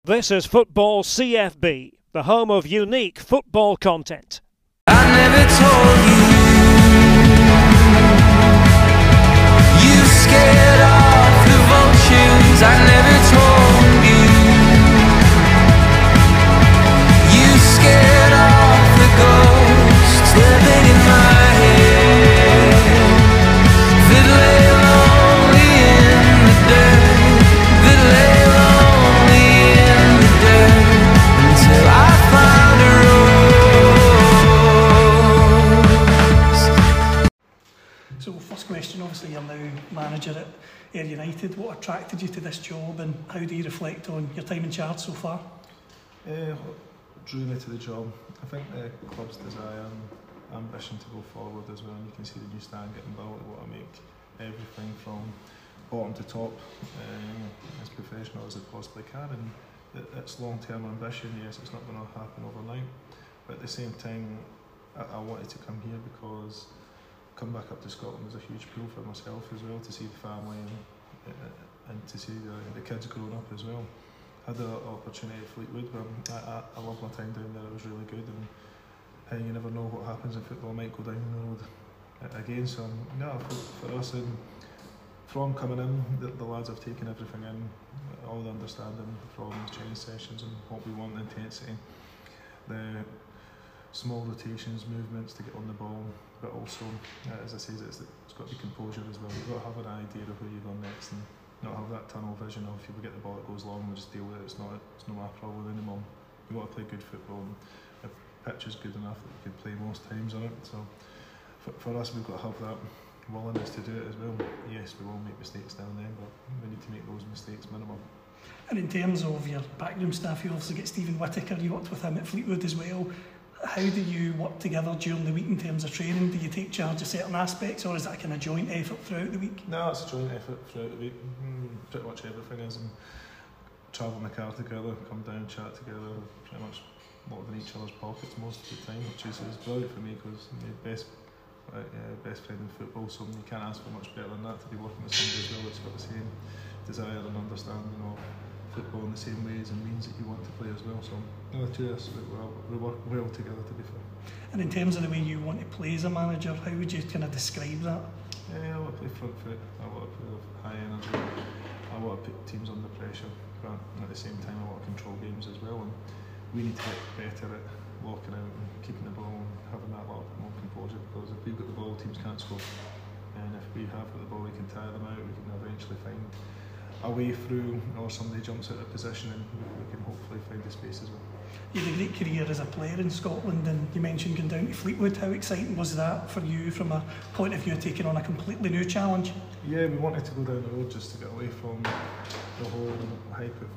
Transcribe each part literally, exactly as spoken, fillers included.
This is Football C F B, the home of unique football content. I never told you, you scared off the vultures. I never told you, you scared off the ghosts living in my head that lay lonely in the dirt, that lay lonely in the dirt until I found a rose. So first question, obviously you're now manager at Ayr United. What attracted you to this job and how do you reflect on your time in charge so far? Uh, what drew me to the job, I think the club's desire and ambition to go forward as well, and you can see the new stand getting built. They want to make everything from bottom to top um, as professional as they possibly can, and it, it's long-term ambition. Yes, it's not going to happen overnight, but at the same time I, I wanted to come here because come back up to Scotland was a huge pull for myself as well, to see the family and, uh, and to see the, the kids growing up as well. I had the opportunity at Fleetwood, but I, I, I loved my time down there. It was really good, and uh, you never know what happens in football. I might go down the road again, so no, for, for us, and from coming in, the, the lads have taken everything in, all the understanding from training sessions and what we want, the intensity, the small rotations, movements to get on the ball, but also, uh, as I say, it's, it's got to be composure as well. You've got to have an idea of where you're going next and not have that tunnel vision of if we get the ball, it goes long, we'll just deal with it, it's not, it's not my problem anymore. You've got to play good football, and the pitch is good enough that you can play most times on it, so for, for us we've got to have that willingness to do it as well. Yes, we will make mistakes now and then, but we need to make those mistakes minimal. And in terms of your backroom staff, you also get Stephen Whittaker, you worked with him at Fleetwood as well. How do you work together during the week in terms of training? Do you take charge of certain aspects, or is that a kind of joint effort throughout the week? No, it's a joint effort throughout the week. Mm, pretty much everything is, and travel in the car together, come down, chat together, pretty much locked in each other's pockets most of the time, which is, is brilliant for me because I'm the best, uh, best friend in football, so you can't ask for much better than that, to be working with somebody as well that's got the same desire and understanding of football in the same ways and means that you want to play as well. So no, the two of us, we work well together, to be fair. And in terms of the way you want to play as a manager, how would you kind of describe that? Yeah, I want to play front foot, I want to play with high energy, I want to put teams under pressure, but at the same time I want to control games as well, and we need to get better at locking out and keeping the ball and having that lot more composure, because if we've got the ball, teams can't score, and if we have got the ball we can tire them out, we can eventually find a way through, or somebody jumps out of position and we can hopefully find the space as well. You had a great career as a player in Scotland, and you mentioned going down to Fleetwood. How exciting was that for you from a point of view of taking on a completely new challenge? Yeah, we wanted to go down the road just to get away from the whole hype of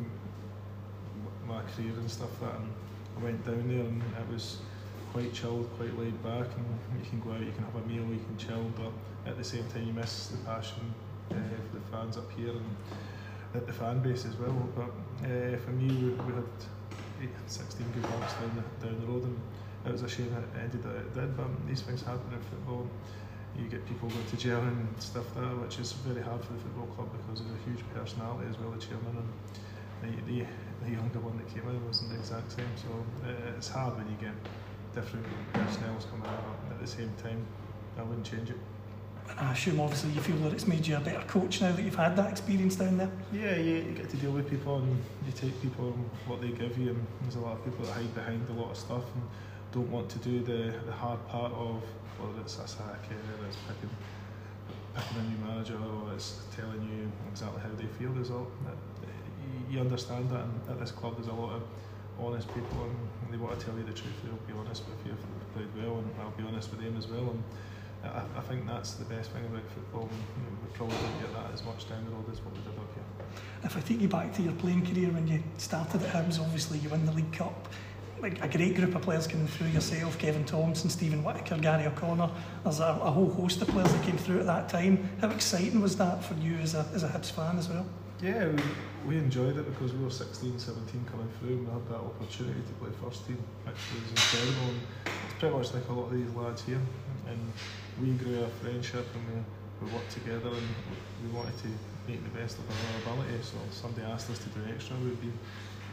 my career and stuff like that, and I went down there and it was quite chilled, quite laid back, and you can go out, you can have a meal, you can chill, but at the same time you miss the passion uh, for the fans up here and at the fan base as well. But uh, for me, we, we had eight, sixteen good months down the, down the road, and it was a shame that it ended that it did, but these things happen in football. You get people going to jail and stuff like that, which is very hard for the football club because there's a huge personality as well, the chairman, and the, the, the younger one that came in wasn't the exact same, so uh, it's hard when you get different personnel coming out, but at the same time I wouldn't change it. And I assume obviously you feel that it's made you a better coach now that you've had that experience down there? Yeah, you, you get to deal with people and you take people and what they give you, and there's a lot of people that hide behind a lot of stuff and don't want to do the, the hard part of whether it's a sack, whether it's picking, picking a new manager, or it's telling you exactly how they feel. There's all, you understand that, and at this club there's a lot of honest people and they want to tell you the truth. They'll be honest with you if they've played well, and I'll be honest with them as well. And I, I think that's the best thing about football. You know, we probably didn't get that as much down the road as what we did up here. If I take you back to your playing career, when you started at Hibs, obviously you win the League Cup. Like a great group of players coming through, yourself, Kevin Thompson, Stephen Whittaker, Gary O'Connor. There's a, a whole host of players that came through at that time. How exciting was that for you as a, as a Hibs fan as well? Yeah, we, we enjoyed it because we were sixteen, seventeen coming through and we had that opportunity to play first team, which was incredible. And it's pretty much like a lot of these lads here, and we grew a friendship and we, we worked together, and we wanted to make the best of our ability. So if somebody asked us to do extra, we'd be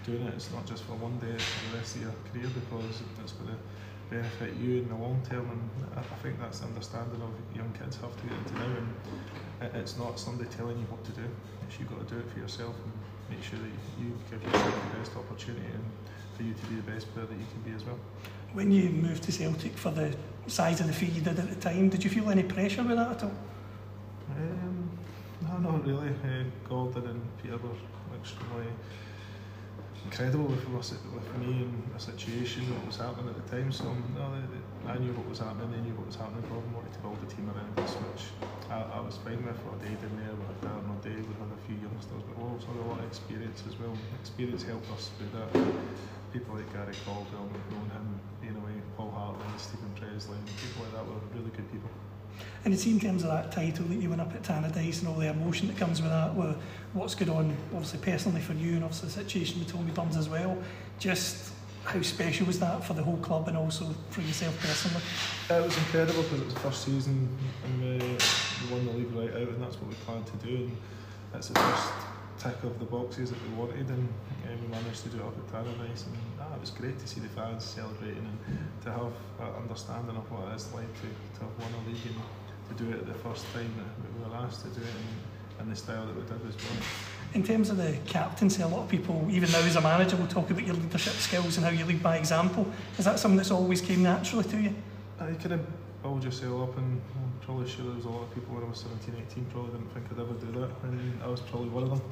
doing it, it's not just for one day, it's for the rest of your career, because it's going to benefit you in the long term. And I, I think that's the understanding of young kids have to get into now. And it, it's not somebody telling you what to do, it's you've got to do it for yourself and make sure that you give yourself the best opportunity and for you to be the best player that you can be as well. When you moved to Celtic for the size of the fee you did at the time, did you feel any pressure with that at all? Um, no, not really. Uh, Gordon and Peter were extremely incredible with, with me and the situation that was happening at the time. So no, they, they, I knew what was happening, they knew what was happening. Gordon wanted to build a team around us, which I, I was fine with. What Dave in there, with Darren or Dave, we had a few youngsters, but we also had a lot of experience as well. Experience helped us through that. People like Gary Caldwell, knowing him, being away, Paul Hartley, Stephen Presley, people like that were really good people. And it's in terms of that title that you went up at Tannadice and all the emotion that comes with that, with what's going on obviously personally for you and obviously the situation with Tommy Burns as well, just how special was that for the whole club and also for yourself personally? It was incredible because it was the first season and we, we won the league right out, and that's what we planned to do, and that's the first tick of the boxes that we wanted, and uh, we managed to do it up at Tannadice, and ah, it was great to see the fans celebrating and to have that understanding of what it is like to, to have won a league and to do it the first time that we were asked to do it, and, and the style that we did was brilliant. In terms of the captaincy, a lot of people, even now as a manager, will talk about your leadership skills and how you lead by example. Is that something that's always came naturally to you? Uh, you kind of build yourself up, and I'm probably sure there was a lot of people when I was seventeen, eighteen probably didn't think I'd ever do that, and I was probably one of them.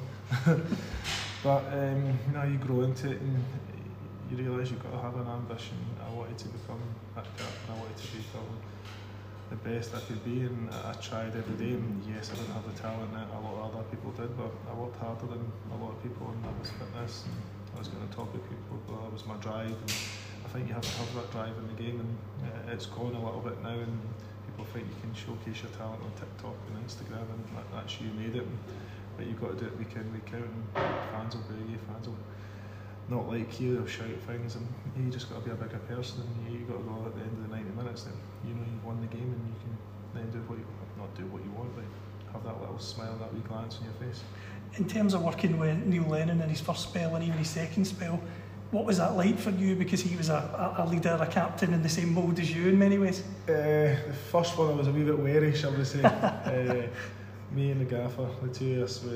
But um, now you grow into it and you realise you've got to have an ambition. I wanted to become that captain, I wanted to become the best I could be, and I tried every day. And yes, I didn't have the talent that a lot of other people did, but I worked harder than a lot of people, and that was fitness, and I was going to talk to people, but that was my drive. And I think you have to have that drive in the game, and uh, it's gone a little bit now, and people think you can showcase your talent on TikTok and Instagram, and that, that's you made it, but you've got to do it week in, week out, and fans will boo you, fans will not like you, they'll shout things, and you just got to be a bigger person, and you, you've got to go at the end of the ninety minutes, then you know you've won the game, and you can then do what you, not do what you want, but have that little smile, that wee glance on your face. In terms of working with Neil Lennon in his first spell and even his second spell, what was that like for you? Because he was a, a leader, a captain in the same mould as you in many ways. Uh, the first one I was a wee bit wary, shall we say. uh, me and the gaffer, the two of us, we,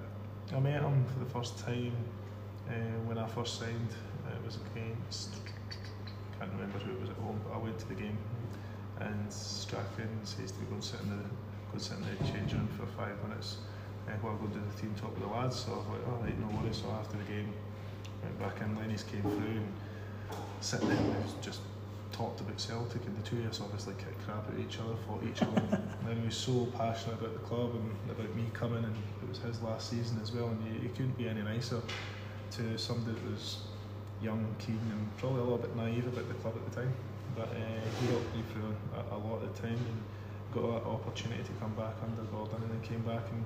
I met him for the first time uh, when I first signed. Uh, it was against, I can't remember who it was at home, but I went to the game, and Strachan says to me, go and sit in the, go and sit in the change room for five minutes uh, while I go to the team talk with the lads. So I was like, oh right, no worries. So after the game, went back in, Lenny's came through, and sitting there, we just talked about Celtic, and the two of us obviously kicked crap at each other, fought each other. And then he was so passionate about the club and about me coming, and it was his last season as well, and you, you couldn't be any nicer to somebody that was young, keen, and probably a little bit naive about the club at the time. But uh, he helped me through a, a lot of the time, and got that opportunity to come back under Gordon, and then came back, and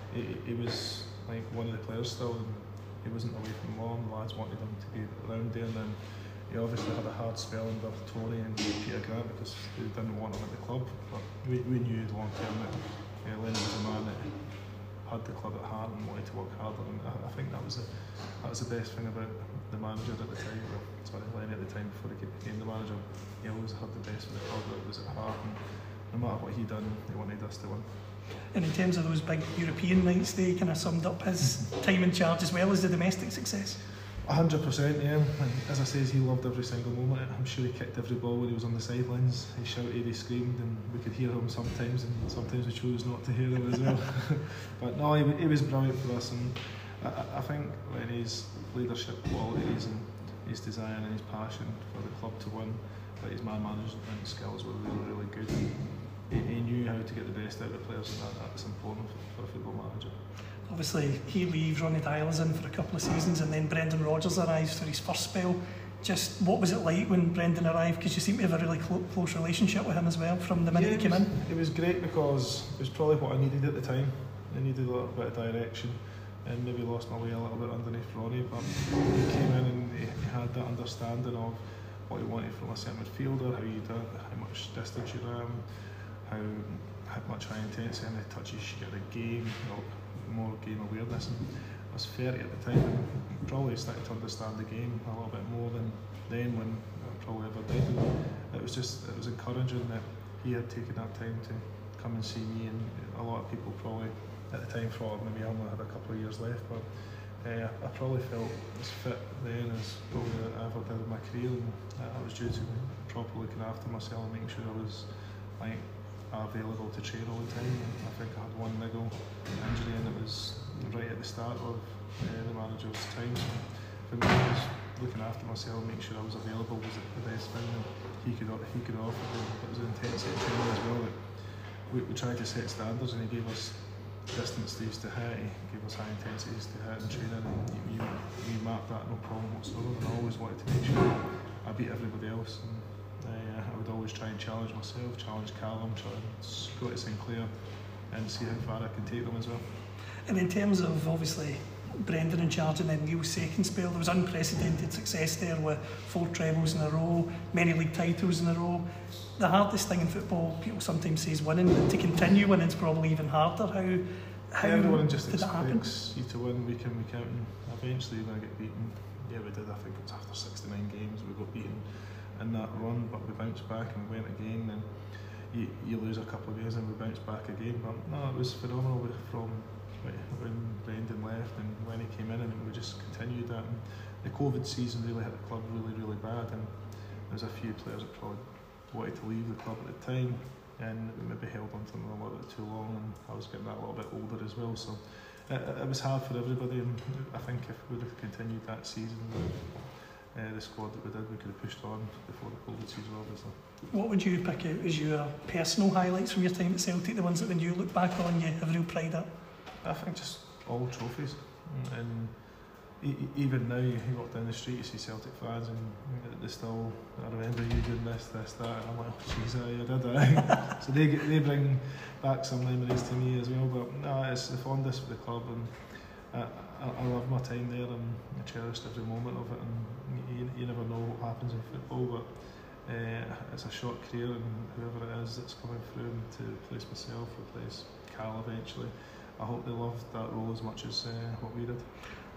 he was like one of the players still, and he wasn't away from home. The lads wanted him to be around there, and then he obviously had a hard spell under Tony and Peter Grant because they didn't want him at the club. But we, we knew long term that uh, Lennon was a man that had the club at heart and wanted to work harder, and I, I think that was the that was the best thing about the manager at the time. Well, sorry, Lenny at the time before he became the manager. He always had the best for the club. It was at heart, and no matter what he done, he wanted us to win. And in terms of those big European nights, they kind of summed up his time in charge as well as the domestic success. A hundred percent, yeah. And as I says, he loved every single moment. I'm sure he kicked every ball when he was on the sidelines. He shouted, he screamed, and we could hear him sometimes, and sometimes we chose not to hear him as well. But no, he, he was brilliant for us, and I, I think Lenny's leadership qualities and his desire and his passion for the club to win, but his man management skills were really, really good. He, he knew how to get the best out of the players, and that, that's important for, for a football manager. Obviously, he leaves, Ronnie Dyler's in for a couple of seasons, and then Brendan Rodgers arrives for his first spell. Just what was it like when Brendan arrived? Because you seem to have a really clo close relationship with him as well from the minute yeah, he came was, in. It was great because it was probably what I needed at the time. I needed a little bit of direction, and maybe lost my way a little bit underneath Ronnie, but he came in and he, he had that understanding of what he wanted from a centre midfielder, how you do it, how much distance you ran, how, how much high intensity and the touches you get the game, you know, more game awareness. And I was thirty at the time and probably started to understand the game a little bit more than then when I probably ever did. And it was just, it was encouraging that he had taken that time to come and see me, and a lot of people probably at the time thought maybe I only had a couple of years left, but uh, I probably felt as fit then as probably I ever did in my career, and I was due to be properly looking after myself and making sure I was like available to train all the time. I think I had one niggle injury and it was right at the start of uh, the manager's time. So for me, it was looking after myself, making sure I was available was the best thing that he could he could offer. It was an intensity of training as well. That we, we tried to set standards, and he gave us distances to hit, he gave us high intensities to hit in training, and we, we mapped that no problem whatsoever. And I always wanted to make sure I beat everybody else. And, Uh, I would always try and challenge myself, challenge Callum, try and go to Sinclair and see how far I can take them as well. And in terms of obviously Brendan in charge and then Neil's second spell, there was unprecedented success there with four trebles in a row, many league titles in a row. The hardest thing in football, people sometimes say, is winning, but to continue winning is probably even harder. How, how yeah, everyone just did that happen? expects you to win week in, week out, and eventually you're going to get beaten. Yeah, we did. I think it was after sixty-nine games we got beaten in that run, but we bounced back and we went again, and you, you lose a couple of games and we bounced back again. But no, it was phenomenal from when Brendan left and when he came in, and we just continued that. And the COVID season really hit the club really, really bad, and there was a few players that probably wanted to leave the club at the time, and maybe held on to them a little bit too long, and I was getting that a little bit older as well, so it, it was hard for everybody. And I think if we would have continued that season, Uh, the squad that we did, we could have pushed on before the COVID season, obviously. What would you pick out as your personal highlights from your time at Celtic, the ones that when you look back on you have real pride at? I think just all trophies, and e even now you walk down the street, you see Celtic fans and they still, I remember you doing this, this, that, and I'm like, oh jeez, I did that. So they, they bring back some memories to me as well, but no, it's the fondness for the club, and I, I, I love my time there, and I cherished every moment of it. And you, you never know what happens in football, but uh, it's a short career, and whoever it is that's coming through to replace myself, replace Cal eventually, I hope they loved that role as much as uh, what we did.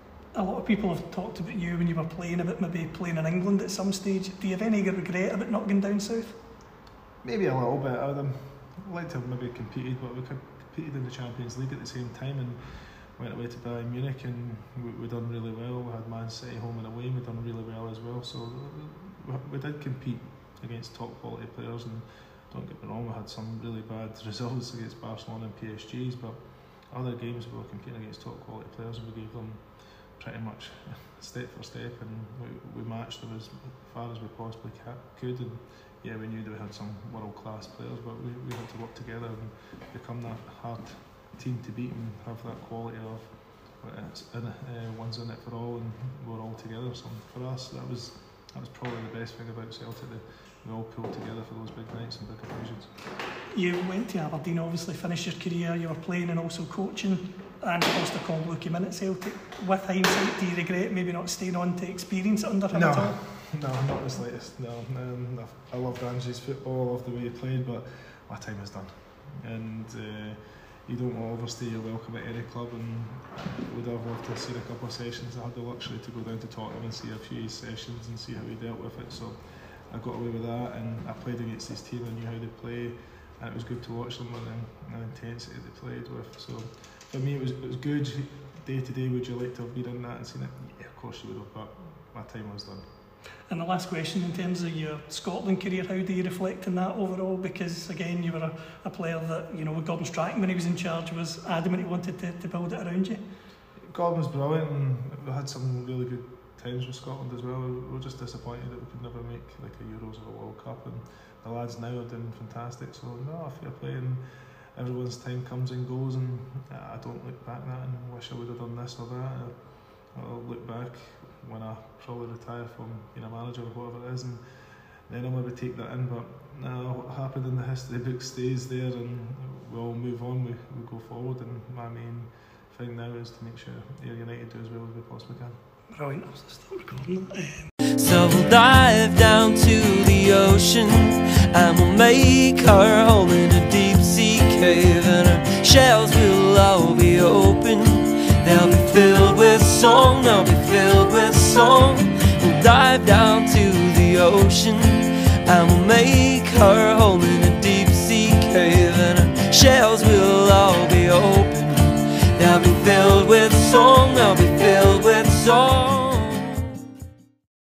A lot of people have talked about you when you were playing, about maybe playing in England at some stage. Do you have any regret about not going down south? Maybe a little bit. I'd um, like to have maybe competed, but we competed in the Champions League at the same time, and went away to Bayern Munich, and we, we done really well. We had Man City home and away, and we done really well as well. So we, we did compete against top quality players, and don't get me wrong, we had some really bad results against Barcelona and P S Gs, but other games we were competing against top quality players, and we gave them pretty much step for step, and we, we matched them as far as we possibly could. And yeah, we knew that we had some world class players, but we, we had to work together and become that hard team to beat and have that quality of it's in it, uh, one's in it for all, and we're all together. So for us, that was that was probably the best thing about Celtic, that we all pulled together for those big nights and big occasions. You went to Aberdeen, obviously finished your career, you were playing and also coaching, and Foster Caldwell came in at Celtic. With hindsight, do you regret maybe not staying on to experience it under him no, at all? No, not the slightest. No, um, I loved Angie's football, I loved the way he played, but my time is done. And uh, you don't want to overstay your welcome at any club, and I would have loved to have seen a couple of sessions. I had the luxury to go down to Tottenham and see a few sessions and see how he dealt with it, so I got away with that, and I played against his team, I knew how they play, and it was good to watch them and the intensity they played with. So for me it was, it was good. Day to day, would you like to have been in that and seen it? Yeah, of course you would have, but my time was done. And the last question, in terms of your Scotland career, how do you reflect on that overall? Because again, you were a, a player that, you know, with Gordon Strachan when he was in charge was adamant he wanted to, to build it around you. Gordon was brilliant, and we had some really good times with Scotland as well. We were just disappointed that we could never make like a Euros or a World Cup, and the lads now are doing fantastic. So no, fair play, and everyone's time comes and goes, and I don't look back at that and wish I would have done this or that. I'll look back when I probably retire from being a manager or whatever it is, and then I'll maybe take that in. But no, what happened in the history book stays there, and we'll move on, we, we go forward, and my main thing now is to make sure Ayr United do as well as we possibly can. Brilliant, I'll stop recording. So we'll dive down to the ocean, and we'll make our home in a deep sea cave, and our shells will all be open. They'll be filled with song, they'll be filled with song. We'll dive down to the ocean and we'll make